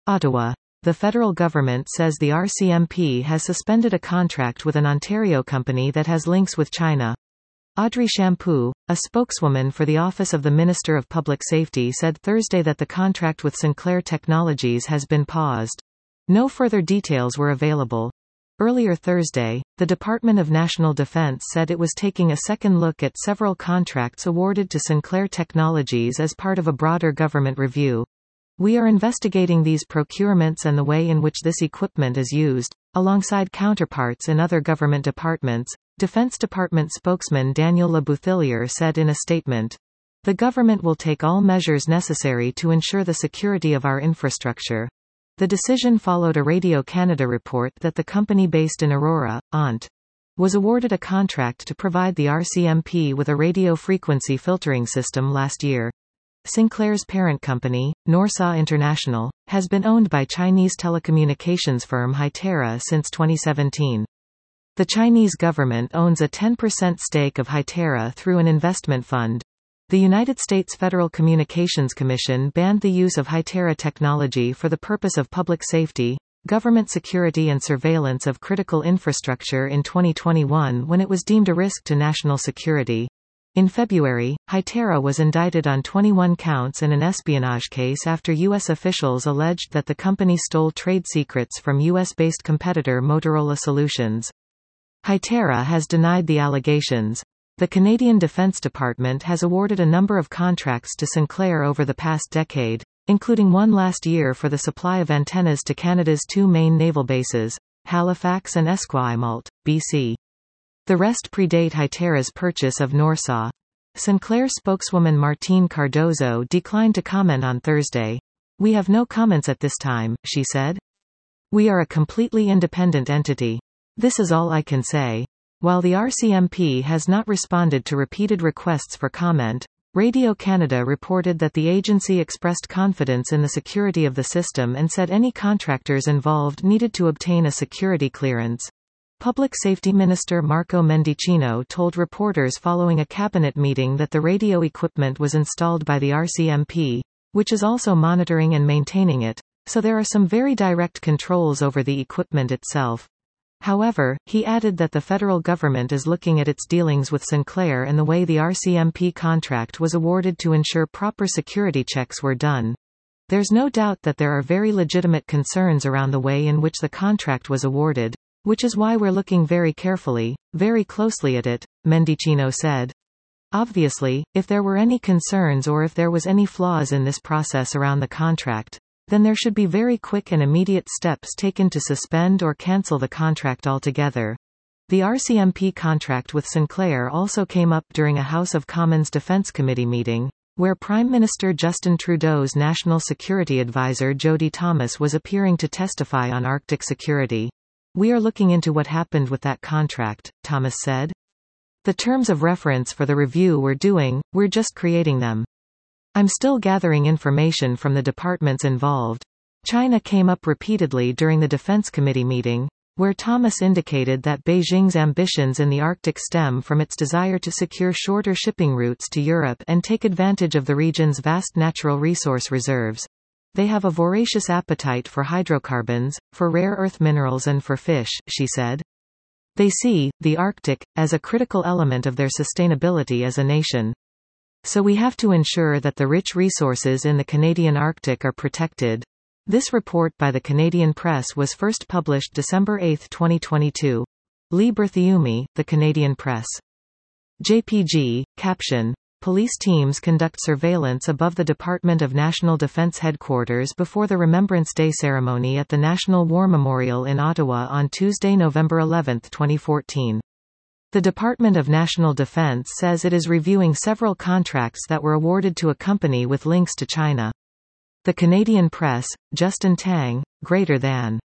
Ottawa. The federal government says the RCMP has suspended a contract with an Ontario company that has links with China. Audrey Champoux, a spokeswoman for the Office of the Minister of Public Safety, said Thursday that the contract with Sinclair Technologies has been paused. No further details were available. Earlier Thursday, the Department of National Defence said it was taking a second look at several contracts awarded to Sinclair Technologies as part of a broader government review. We are investigating these procurements and the way in which this equipment is used, alongside counterparts in other government departments, Defense Department spokesman Daniel LeBouthillier said in a statement. The government will take all measures necessary to ensure the security of our infrastructure. The decision followed a Radio Canada report that the company based in Aurora, Ont. was awarded a contract to provide the RCMP with a radio frequency filtering system last year. Sinclair's parent company, Norsa International, has been owned by Chinese telecommunications firm Hytera since 2017. The Chinese government owns a 10% stake of Hytera through an investment fund. The United States Federal Communications Commission banned the use of Hytera technology for the purpose of public safety, government security and surveillance of critical infrastructure in 2021 when it was deemed a risk to national security. In February, Hytera was indicted on 21 counts in an espionage case after U.S. officials alleged that the company stole trade secrets from U.S.-based competitor Motorola Solutions. Hytera has denied the allegations. The Canadian Defence Department has awarded a number of contracts to Sinclair over the past decade, including one last year for the supply of antennas to Canada's two main naval bases, Halifax and Esquimalt, BC. The rest predate Hytera's purchase of Norsa. Sinclair spokeswoman Martine Cardozo declined to comment on Thursday. We have no comments at this time, she said. We are a completely independent entity. This is all I can say. While the RCMP has not responded to repeated requests for comment, Radio Canada reported that the agency expressed confidence in the security of the system and said any contractors involved needed to obtain a security clearance. Public Safety Minister Marco Mendicino told reporters following a cabinet meeting that the radio equipment was installed by the RCMP, which is also monitoring and maintaining it, so there are some very direct controls over the equipment itself. However, he added that the federal government is looking at its dealings with Sinclair and the way the RCMP contract was awarded to ensure proper security checks were done. There's no doubt that there are very legitimate concerns around the way in which the contract was awarded, which is why we're looking very carefully, very closely at it, Mendicino said. Obviously, if there were any concerns or if there was any flaws in this process around the contract, then there should be very quick and immediate steps taken to suspend or cancel the contract altogether. The RCMP contract with Sinclair also came up during a House of Commons Defense Committee meeting, where Prime Minister Justin Trudeau's National Security Advisor Jody Thomas was appearing to testify on Arctic security. We are looking into what happened with that contract, Thomas said. The terms of reference for the review we're just creating them. I'm still gathering information from the departments involved. China came up repeatedly during the Defense Committee meeting, where Thomas indicated that Beijing's ambitions in the Arctic stem from its desire to secure shorter shipping routes to Europe and take advantage of the region's vast natural resource reserves. They have a voracious appetite for hydrocarbons, for rare earth minerals and for fish, she said. They see the Arctic as a critical element of their sustainability as a nation. So we have to ensure that the rich resources in the Canadian Arctic are protected. This report by the Canadian Press was first published December 8, 2022. Lee Berthiaume, The Canadian Press. JPG, caption. Police teams conduct surveillance above the Department of National Defence headquarters before the Remembrance Day ceremony at the National War Memorial in Ottawa on Tuesday, November 11, 2014. The Department of National Defence says it is reviewing several contracts that were awarded to a company with links to China. The Canadian Press, Justin Tang, greater than